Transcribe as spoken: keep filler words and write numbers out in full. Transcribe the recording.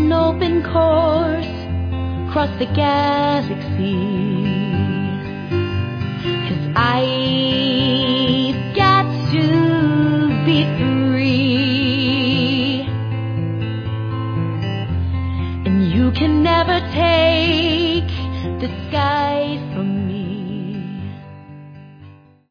an open course across the galaxy. 'Cause I've got to be free, and you can never take the sky from